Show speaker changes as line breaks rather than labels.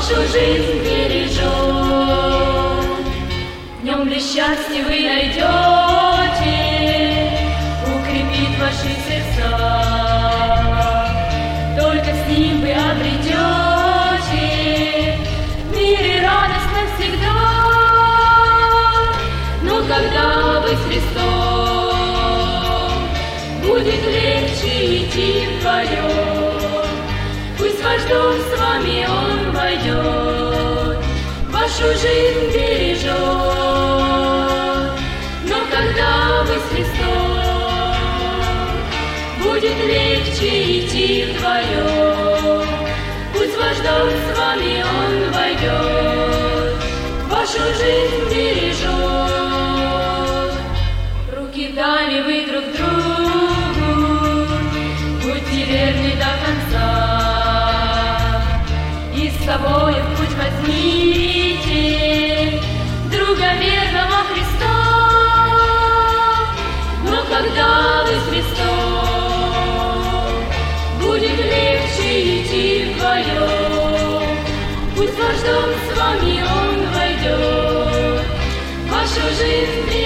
вашу жизнь бережет. В нем ли счастье вы найдете, укрепит ваши сердца. Только с ним вы обретете мир и радость навсегда. Но когда вы с Христом, будет легче идти вдвоем. Пусть ваш дом с вами Он войдет, вашу жизнь бережет. Но когда вы с Христом, будет легче идти вдвоем. Пусть ваш дом с вами Он войдет, вашу жизнь бережет. Руки дали вы друг другу, будьте верны до конца. И с собой в путь возьмите друга верного Христа. Но когда вы с Христом, будет легче идти вдвоем. Пусть ваш дом с вами Он войдет, вашу жизнь